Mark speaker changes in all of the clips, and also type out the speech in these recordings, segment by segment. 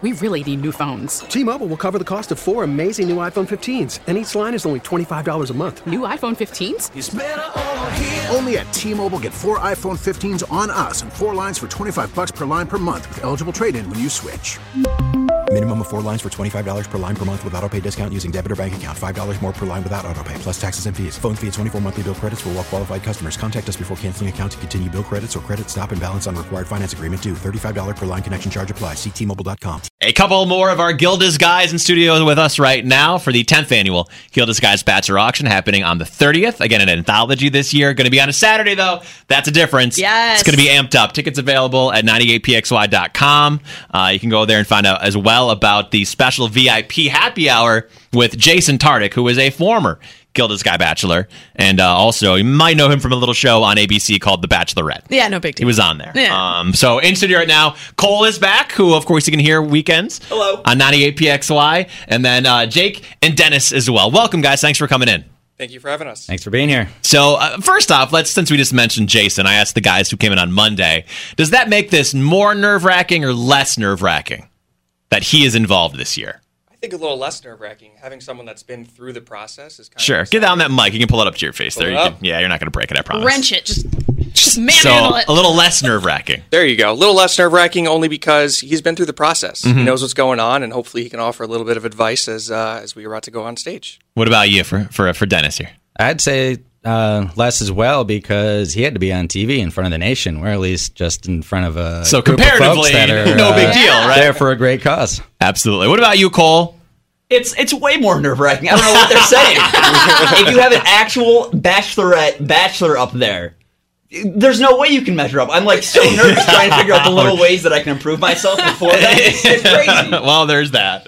Speaker 1: We really need new phones.
Speaker 2: T-Mobile will cover the cost of 4 amazing new iPhone 15s, and each line is only $25 a month.
Speaker 1: New iPhone 15s?
Speaker 3: It's better over here.
Speaker 4: Only at T-Mobile, get 4 iPhone 15s on us and 4 lines for $25 per line per month with eligible trade-in when you switch.
Speaker 5: Minimum of 4 lines for $25 per line per month with autopay discount using debit or bank account. $5 more per line without autopay, plus taxes and fees. Phone fee at 24 monthly bill credits for well-qualified customers. Contact us before canceling account to continue bill credits or credit stop and balance on required finance agreement due. $35 per line connection charge applies. See T-Mobile.com.
Speaker 6: A couple more of our Gilda's guys in studio with us right now for the 10th annual Gilda's Guys Bachelor Auction happening on the 30th. Again, an anthology this year. Going to be on a Saturday, though. That's a difference.
Speaker 7: Yes.
Speaker 6: It's going to be amped up. Tickets available at 98pxy.com. You can go there and find out as well about the special VIP happy hour with Jason Tartick, who is a former Gilda's Guy Bachelor. And also, you might know him from a little show on ABC called The Bachelorette.
Speaker 7: Yeah, no big deal.
Speaker 6: He was on there.
Speaker 7: Yeah.
Speaker 6: So in studio right now, Cole is back, who, of course, you can hear weekends.
Speaker 8: Hello.
Speaker 6: On 98pxy. And then Jake and Dennis as well. Welcome, guys. Thanks for coming in.
Speaker 8: Thank you for having us.
Speaker 9: Thanks for being here.
Speaker 6: So first off, since we just mentioned Jason, I asked the guys who came in on Monday, does that make this more nerve-wracking or less nerve-wracking that he is involved this year?
Speaker 8: I think a little less nerve-wracking. Having someone that's been through the process is kind of
Speaker 6: Sure. Get down that mic. You can pull it up to your face.
Speaker 8: Pull
Speaker 6: there.
Speaker 8: it
Speaker 6: You
Speaker 8: up.
Speaker 6: can, yeah, you're not going to break it, I promise.
Speaker 7: Wrench it. Just
Speaker 6: So
Speaker 7: manhandle it.
Speaker 6: a little less nerve-wracking.
Speaker 8: There you go. A little less nerve-wracking only because he's been through the process.
Speaker 6: Mm-hmm.
Speaker 8: He knows what's going on, and hopefully he can offer a little bit of advice as we are about to go on stage.
Speaker 6: What about you for Dennis here?
Speaker 9: I'd say less as well because he had to be on TV in front of the nation. We're at least just in front of a
Speaker 6: So
Speaker 9: group of
Speaker 6: comparatively,
Speaker 9: folks that are,
Speaker 6: no big deal, right?
Speaker 9: There for a great cause.
Speaker 6: Absolutely. What about you, Cole?
Speaker 10: It's way more nerve-wracking. I don't know what they're saying. If you have an actual bachelor up there, there's no way you can measure up. I'm like so nervous trying to figure out the little ways that I can improve myself before that. It's crazy.
Speaker 6: Well, there's that.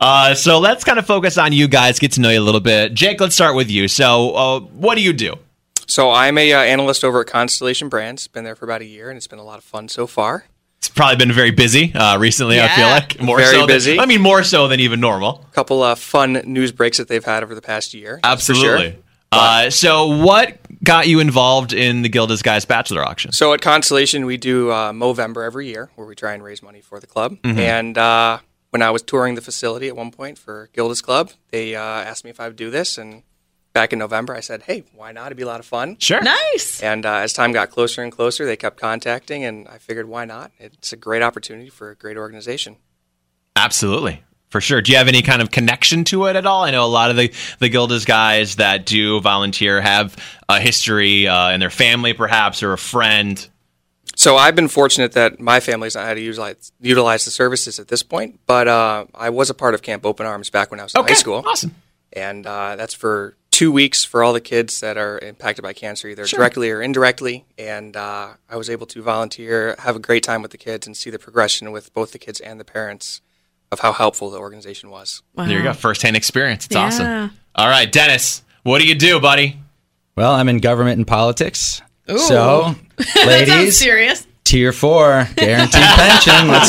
Speaker 6: So let's kind of focus on you guys, get to know you a little bit. Jake, let's start with you. So what do you do?
Speaker 8: So I'm a analyst over at Constellation Brands. Been there for about a year, and it's been a lot of fun so far.
Speaker 6: It's probably been very busy recently, I feel like.
Speaker 8: Very busy.
Speaker 6: More so than even normal.
Speaker 8: A couple of fun news breaks that they've had over the past year.
Speaker 6: Absolutely.
Speaker 8: For sure.
Speaker 6: So what got you involved in the Gilda's Guys Bachelor Auction?
Speaker 8: So at Constellation, we do Movember every year, where we try and raise money for the club.
Speaker 6: Mm-hmm.
Speaker 8: And when I was touring the facility at one point for Gilda's Club, they asked me if I would do this. And back in November, I said, hey, why not? It'd be a lot of fun.
Speaker 6: Sure.
Speaker 7: Nice.
Speaker 8: And as time got closer and closer, they kept contacting, and I figured, why not? It's a great opportunity for a great organization.
Speaker 6: Absolutely. For sure. Do you have any kind of connection to it at all? I know a lot of the Gilda's guys that do volunteer have a history in their family, perhaps, or a friend.
Speaker 8: So I've been fortunate that my family's not had to utilize the services at this point, but I was a part of Camp Open Arms back when I was in high school.
Speaker 6: Awesome.
Speaker 8: And that's for 2 weeks for all the kids that are impacted by cancer, either directly or indirectly. And I was able to volunteer, have a great time with the kids, and see the progression with both the kids and the parents of how helpful the organization was.
Speaker 7: Wow.
Speaker 6: There you go. First-hand experience. It's
Speaker 7: Yeah.
Speaker 6: awesome. All right, Dennis, what do you do, buddy?
Speaker 9: Well, I'm in government and politics.
Speaker 7: Ooh.
Speaker 9: So,
Speaker 7: That sounds
Speaker 9: ladies,
Speaker 7: serious.
Speaker 9: Tier 4, guaranteed pension. Let's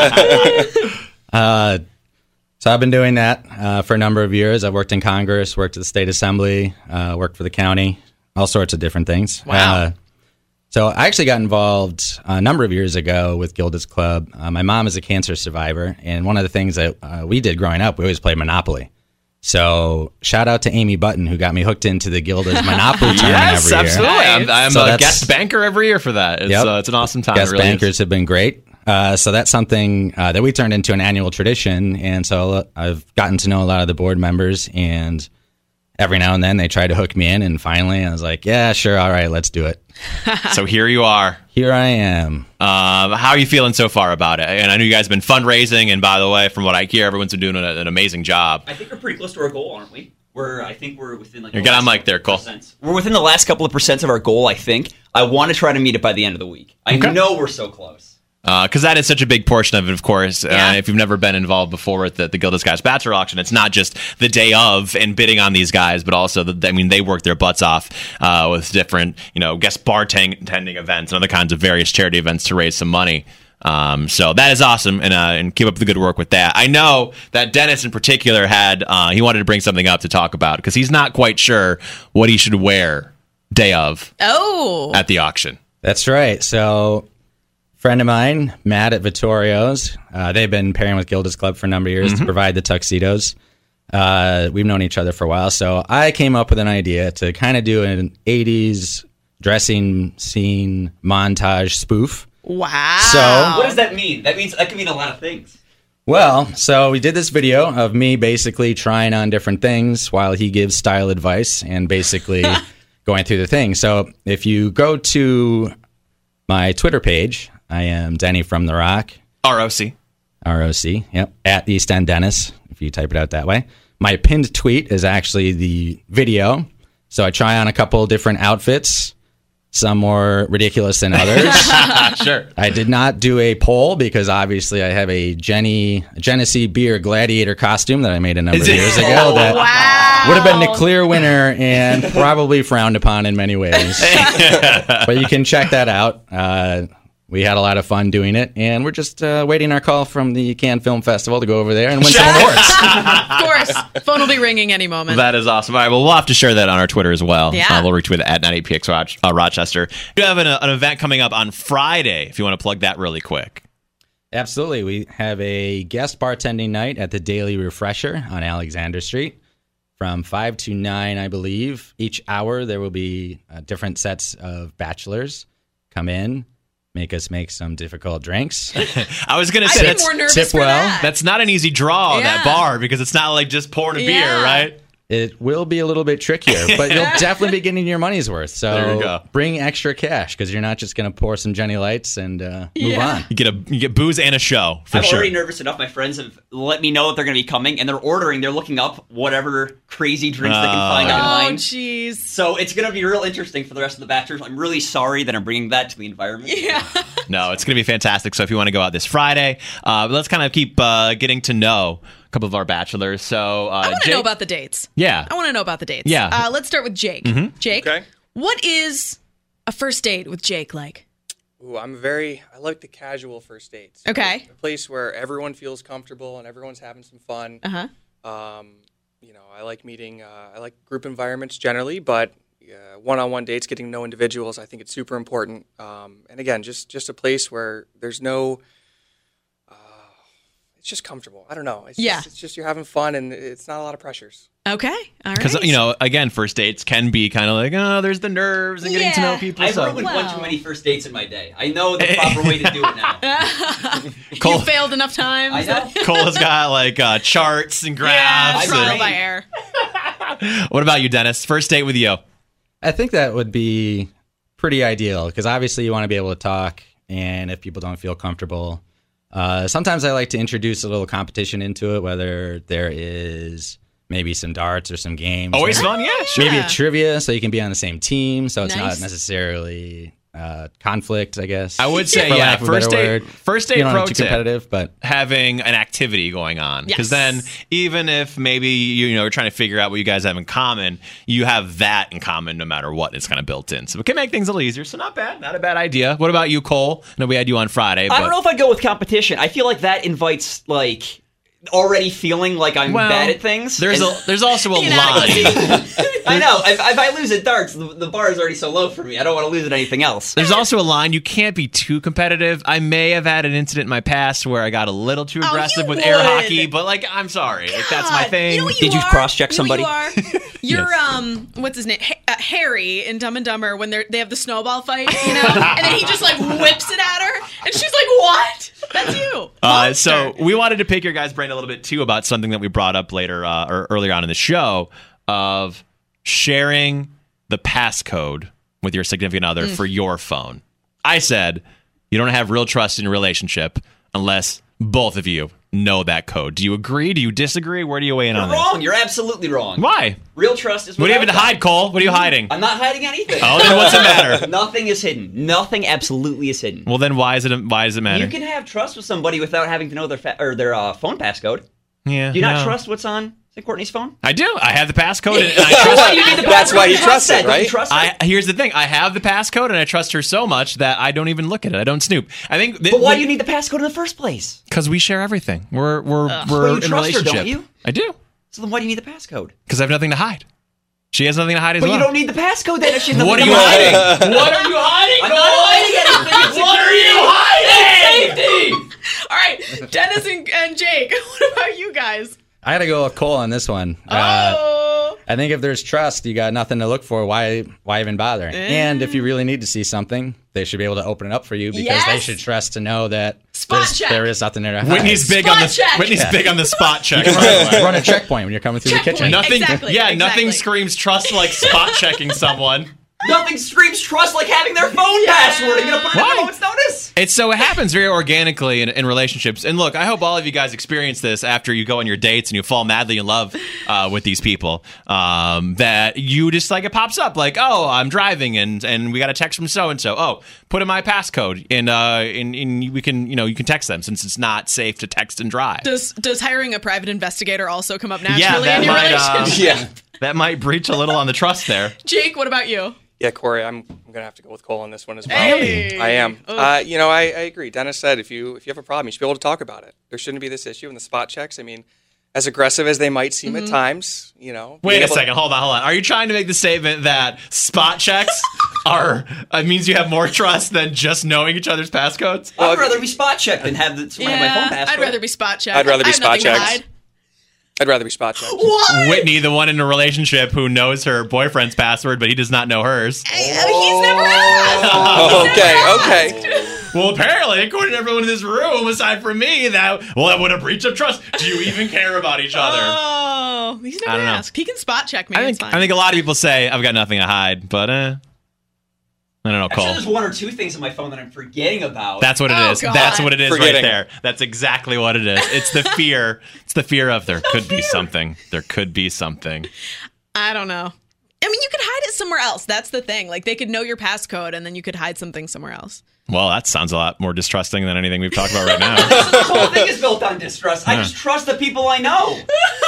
Speaker 9: go. So I've been doing that for a number of years. I've worked in Congress, worked at the state assembly, worked for the county, all sorts of different things.
Speaker 6: Wow.
Speaker 9: So I actually got involved a number of years ago with Gilda's Club. My mom is a cancer survivor, and one of the things that we did growing up, we always played Monopoly. So shout out to Amy Button, who got me hooked into the Gilda's Monopoly tournament every year.
Speaker 6: Absolutely. I'm
Speaker 9: So
Speaker 6: a
Speaker 9: that's-
Speaker 6: guest banker every year for that. It's an awesome time.
Speaker 9: Guest
Speaker 6: it really
Speaker 9: bankers
Speaker 6: is.
Speaker 9: have been great. So that's something that we turned into an annual tradition. And so I've gotten to know a lot of the board members, and every now and then they try to hook me in. And finally I was like, yeah, sure. All right, let's do it.
Speaker 6: So here you are.
Speaker 9: Here I am.
Speaker 6: How are you feeling so far about it? And I know you guys have been fundraising, and by the way, from what I hear, everyone's been doing an amazing job.
Speaker 10: I think we're pretty close to our goal, aren't we? I think we're within like.
Speaker 6: You're getting on mic there, Cole.
Speaker 10: We're within the last couple of percents of our goal. I think. I want to try to meet it by the end of the week. I know we're so close.
Speaker 6: Because that is such a big portion of it, of course.
Speaker 7: Yeah.
Speaker 6: If you've never been involved before with the Gilda's Guys Bachelor Auction, it's not just the day of and bidding on these guys, but also, they work their butts off with different, guest bartending events and other kinds of various charity events to raise some money. So that is awesome, and keep up the good work with that. I know that Dennis in particular he wanted to bring something up to talk about because he's not quite sure what he should wear day of
Speaker 7: Oh.
Speaker 6: at the auction.
Speaker 9: That's right. So friend of mine, Matt at Vittorio's. They've been pairing with Gilda's Club for a number of years to provide the tuxedos. We've known each other for a while, so I came up with an idea to kind of do an 80s dressing scene montage spoof.
Speaker 3: Wow.
Speaker 9: So
Speaker 10: What does that mean? That could mean a lot of things.
Speaker 9: Well, so we did this video of me basically trying on different things while he gives style advice and basically going through the thing. So if you go to my Twitter page, I am Denny from The Rock.
Speaker 6: ROC.
Speaker 9: ROC, yep, at East End Dennis, if you type it out that way. My pinned tweet is actually the video. So I try on a couple different outfits, some more ridiculous than others.
Speaker 6: Sure.
Speaker 9: I did not do a poll because obviously I have a Genesee Beer Gladiator costume that I made a number of years ago that would have been the clear winner and probably frowned upon in many ways. But you can check that out. We had a lot of fun doing it, and we're just waiting our call from the Cannes Film Festival to go over there and win some awards.
Speaker 3: Of course. Phone will be ringing any moment.
Speaker 6: That is awesome. All right, well, we'll have to share that on our Twitter as well.
Speaker 3: Yeah.
Speaker 6: We'll retweet it at 98PX Rochester. We have an event coming up on Friday, if you want to plug that really quick.
Speaker 9: Absolutely. We have a guest bartending night at the Daily Refresher on Alexander Street from 5 to 9, I believe. Each hour there will be different sets of bachelors come in, make us make some difficult drinks.
Speaker 6: I was going to
Speaker 3: I'd
Speaker 6: say
Speaker 3: be
Speaker 6: that's
Speaker 3: more nervous
Speaker 9: tip
Speaker 3: for
Speaker 9: well.
Speaker 3: that.
Speaker 6: That's not an easy draw,
Speaker 3: Yeah.
Speaker 6: that bar, because it's not like just pouring a beer,
Speaker 3: Yeah.
Speaker 6: right?
Speaker 9: It will be a little bit trickier, but you'll definitely be getting your money's worth. So
Speaker 6: There you go.
Speaker 9: bring extra cash because you're not just going to pour some Jenny Lights and move on.
Speaker 6: You get booze and a show, for
Speaker 10: I'm
Speaker 6: sure.
Speaker 10: already nervous enough. My friends have let me know that they're going to be coming, and they're ordering. They're looking up whatever crazy drinks they can find
Speaker 3: Oh,
Speaker 10: online.
Speaker 3: jeez.
Speaker 10: So it's going to be real interesting for the rest of the bachelors. I'm really sorry that I'm bringing that to the environment.
Speaker 3: Yeah.
Speaker 6: No, it's going to be fantastic. So if you want to go out this Friday, let's kind of keep getting to know a couple of our bachelors. So
Speaker 3: I want to
Speaker 6: Jake-
Speaker 3: know about the dates.
Speaker 6: Yeah.
Speaker 3: I want to know about the dates.
Speaker 6: Yeah.
Speaker 3: Let's start with Jake. Jake,
Speaker 8: Okay.
Speaker 3: what is a first date with Jake like?
Speaker 8: Ooh, I like the casual first dates.
Speaker 3: Okay.
Speaker 8: A place where everyone feels comfortable and everyone's having some fun.
Speaker 3: Uh-huh.
Speaker 8: I like meeting, I like group environments generally, but one-on-one dates, getting to know individuals, I think it's super important. And again, just a place where there's no, it's just comfortable. I don't know. It's just you're having fun and it's not a lot of pressures.
Speaker 3: Okay. All right.
Speaker 6: Because, again, first dates can be kind of like, there's the nerves and getting to know people.
Speaker 10: I've
Speaker 6: so.
Speaker 10: ruined one too many first dates in my day. I know the proper way to do it now.
Speaker 3: You failed enough times.
Speaker 10: I know.
Speaker 6: Cole has got like charts and graphs.
Speaker 3: Trial
Speaker 10: and-
Speaker 3: by error.
Speaker 6: What about you, Dennis? First date with you?
Speaker 9: I think that would be pretty ideal because obviously you want to be able to talk, and if people don't feel comfortable, sometimes I like to introduce a little competition into it, whether there is maybe some darts or some games.
Speaker 6: Always fun, yeah, sure.
Speaker 9: Maybe a trivia so you can be on the same team, so it's
Speaker 3: Nice.
Speaker 9: not necessarily conflict, I guess.
Speaker 6: I would say,
Speaker 9: for
Speaker 6: yeah,
Speaker 9: lack of a
Speaker 6: first
Speaker 9: better
Speaker 6: date,
Speaker 9: word.
Speaker 6: first date
Speaker 9: You don't
Speaker 6: pro
Speaker 9: have to
Speaker 6: tip.
Speaker 9: competitive, but
Speaker 6: Having an activity going on, because
Speaker 3: Yes.
Speaker 6: then even if maybe you're trying to figure out what you guys have in common, you have that in common no matter what. It's kind of built in, so it can make things a little easier. So not a bad idea. What about you, Cole? I know we had you on Friday.
Speaker 10: I don't know if I'd go with competition. I feel like that invites like already feeling like I'm bad at things.
Speaker 6: There's also a
Speaker 3: Inadequacy.
Speaker 6: line.
Speaker 10: I know. If I lose at darts, the bar is already so low for me. I don't want to lose at anything else.
Speaker 6: There's also a line. You can't be too competitive. I may have had an incident in my past where I got a little too aggressive
Speaker 3: you
Speaker 6: with air
Speaker 3: would.
Speaker 6: hockey, but I'm sorry. That's my
Speaker 3: God,
Speaker 6: thing.
Speaker 3: You know what
Speaker 10: Did you
Speaker 3: are?
Speaker 10: cross-check
Speaker 3: You know what
Speaker 10: somebody?
Speaker 3: you are? You're what's his name? Harry in Dumb and Dumber when they have the snowball fight, and then he just like whips it at her, and she's like, "What? That's you."
Speaker 6: So we wanted to pick your guys' brain a little bit too about something that we brought up later or earlier on in the show of sharing the passcode with your significant other for your phone. I said you don't have real trust in a relationship unless both of you know that code. Do you agree? Do you disagree? Where do you weigh in on
Speaker 10: You're
Speaker 6: this?
Speaker 10: wrong. You're absolutely wrong.
Speaker 6: Why?
Speaker 10: Real trust is
Speaker 6: What do you
Speaker 10: without
Speaker 6: have to hide, Cole? What are you hiding?
Speaker 10: I'm not hiding anything.
Speaker 6: Oh, then what's the matter?
Speaker 10: Nothing is hidden. Nothing absolutely is hidden.
Speaker 6: Well, then why does it matter?
Speaker 10: You can have trust with somebody without having to know their phone passcode.
Speaker 6: Yeah.
Speaker 10: Do you not
Speaker 6: no.
Speaker 10: trust what's on St. Courtney's phone?
Speaker 6: I do. I have the passcode, and I trust.
Speaker 10: Why do you need the
Speaker 8: That's
Speaker 10: passcode?
Speaker 8: why you trust
Speaker 10: that.
Speaker 8: it,
Speaker 10: Don't you
Speaker 8: right?
Speaker 10: trust it?
Speaker 6: Here's the thing. I have the passcode, and I trust her so much that I don't even look at it. I don't snoop. I think.
Speaker 10: But why do you need the passcode in the first place?
Speaker 6: Because we share everything. We're
Speaker 10: Well, you
Speaker 6: in a
Speaker 10: trust her,
Speaker 6: relationship.
Speaker 10: don't you?
Speaker 6: I do.
Speaker 10: So then why do you need the passcode?
Speaker 6: Because I have nothing to hide. She has nothing to hide as
Speaker 10: But
Speaker 6: well.
Speaker 10: you don't need the passcode then if she's nothing
Speaker 6: What are
Speaker 10: to
Speaker 6: you
Speaker 10: hide.
Speaker 6: hiding? What are you hiding?
Speaker 10: I'm not hiding anything.
Speaker 6: What are you hiding?
Speaker 3: All right, Dennis and Jake, what about you guys?
Speaker 9: I got to go with Cole on this one. I think if there's trust, you got nothing to look for. Why even bother? And if you really need to see something, they should be able to open it up for you because they should trust to know that there is nothing there to hide.
Speaker 6: Whitney's big on the big on the spot check.
Speaker 9: Run a checkpoint when you're coming through the kitchen.
Speaker 6: Nothing.
Speaker 3: Exactly,
Speaker 6: Nothing screams trust like spot checking someone.
Speaker 10: Nothing screams trust like having their phone password. You're going to put it in a moment's notice?
Speaker 6: It happens very organically in relationships. And look, I hope all of you guys experience this after you go on your dates and you fall madly in love with these people. That you just like it pops up like, oh, I'm driving and we got a text from so and so. Oh, put in my passcode and we can you can text them since it's not safe to text and drive.
Speaker 3: Does hiring a private investigator also come up naturally in your
Speaker 6: might,
Speaker 3: relationship?
Speaker 6: that might breach a little on the trust there.
Speaker 3: Jake, what about you?
Speaker 8: Yeah, Corey, I'm gonna have to go with Cole on this one as well.
Speaker 3: Hey.
Speaker 8: I am. I agree. Dennis said if you have a problem, you should be able to talk about it. There shouldn't be this issue in the spot checks. I mean, as aggressive as they might seem at times,
Speaker 6: Wait a second. Hold on. Are you trying to make the statement that spot checks means you have more trust than just knowing each other's passcodes?
Speaker 10: I'd rather be spot checked than have my phone passcode.
Speaker 3: I'd rather be spot checked.
Speaker 8: I'd rather be
Speaker 3: I have
Speaker 8: spot
Speaker 3: nothing to
Speaker 8: checked.
Speaker 3: hide.
Speaker 8: I'd rather be spot checked.
Speaker 3: What?
Speaker 6: Whitney, the one in a relationship who knows her boyfriend's password, but he does not know hers.
Speaker 3: He's never asked.
Speaker 8: Okay.
Speaker 6: Well, apparently, according to everyone in this room, aside from me, that would a breach of trust. Do you even care about each other?
Speaker 3: Oh, he's never asked. He can spot check me.
Speaker 6: I think a lot of people say I've got nothing to hide, but I don't know,
Speaker 10: I'm sure
Speaker 6: Cole.
Speaker 10: there's one or two things on my phone that I'm forgetting about.
Speaker 6: That's what it is.
Speaker 3: God.
Speaker 6: That's what it is
Speaker 8: Forgetting.
Speaker 6: right there. That's exactly what it is. It's the fear. It's the fear of there could be something. There could be something.
Speaker 3: I don't know. I mean, you could hide it somewhere else. That's the thing. Like, they could know your passcode, and then you could hide something somewhere else.
Speaker 6: Well, that sounds a lot more distrusting than anything we've talked about right now.
Speaker 10: The whole thing is built on distrust. I just trust the people I know.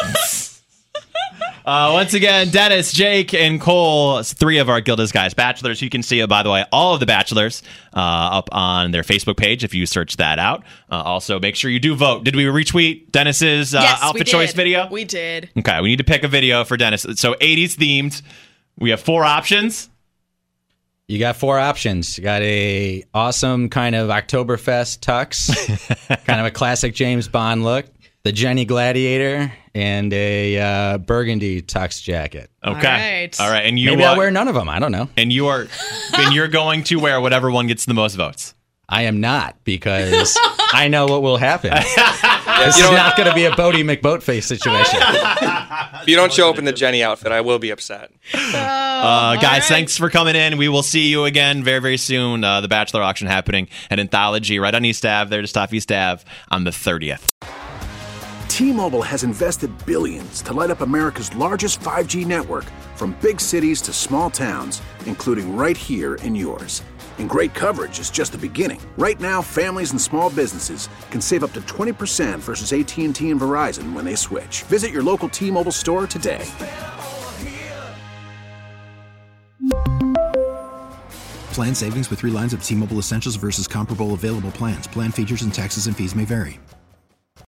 Speaker 6: Once again, Dennis, Jake, and Cole, three of our Gilda's Guys Bachelors. You can see, by the way, all of the Bachelors up on their Facebook page if you search that out. Also, make sure you do vote. Did we retweet Dennis's
Speaker 3: Yes,
Speaker 6: outfit
Speaker 3: we did.
Speaker 6: choice video?
Speaker 3: We did.
Speaker 6: Okay, we need to pick a video for Dennis. So 80s themed. We have 4 options.
Speaker 9: You got 4 options. You got a awesome kind of Oktoberfest tux, kind of a classic James Bond look, the Jenny Gladiator, and a burgundy tux jacket.
Speaker 6: Okay. All right. And you
Speaker 9: Maybe I'll wear none of them. I don't know.
Speaker 6: And you're going to wear whatever one gets the most votes.
Speaker 9: I am not, because I know what will happen. This is not going to be a Bodie McBoatface situation.
Speaker 8: If you don't show up in the Jenny outfit, I will be upset.
Speaker 6: Guys, thanks for coming in. We will see you again very, very soon. The Bachelor auction happening at Anthology right on East Ave, there to stop East Ave on the 30th.
Speaker 4: T-Mobile has invested billions to light up America's largest 5G network, from big cities to small towns, including right here in yours. And great coverage is just the beginning. Right now, families and small businesses can save up to 20% versus AT&T and Verizon when they switch. Visit your local T-Mobile store today.
Speaker 5: Plan savings with 3 lines of T-Mobile Essentials versus comparable available plans. Plan features and taxes and fees may vary.